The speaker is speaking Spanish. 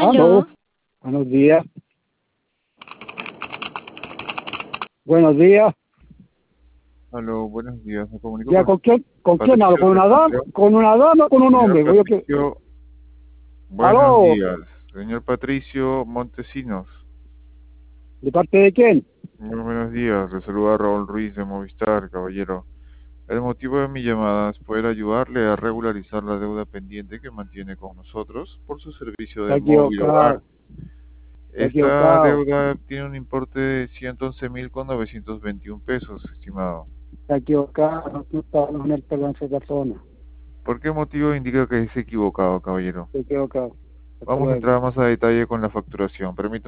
Aló, Aló, buenos días. Buenos días. Aló, buenos días. Me comunico Ya, con ¿con quién hablo? Patricio ¿Con una dama? Recampeo. ¿Con una dama o con un Señor hombre? Patricio, buenos Aló, días. Señor Patricio Montesinos, ¿de parte de quién? muy buenos días. Le saluda Raúl Ruiz de Movistar, caballero. El motivo de mi llamada es poder ayudarle a regularizar la deuda pendiente que mantiene con nosotros por su servicio Está de móvil hogar. equivocado, está Esta equivocado, deuda tiene un importe de 111.921 pesos, estimado. está equivocado, no estamos en el perdón esa persona. ¿Por qué motivo indica que es equivocado, caballero? Está equivocado. Hasta Vamos a luego. entrar más a detalle con la facturación. Permítame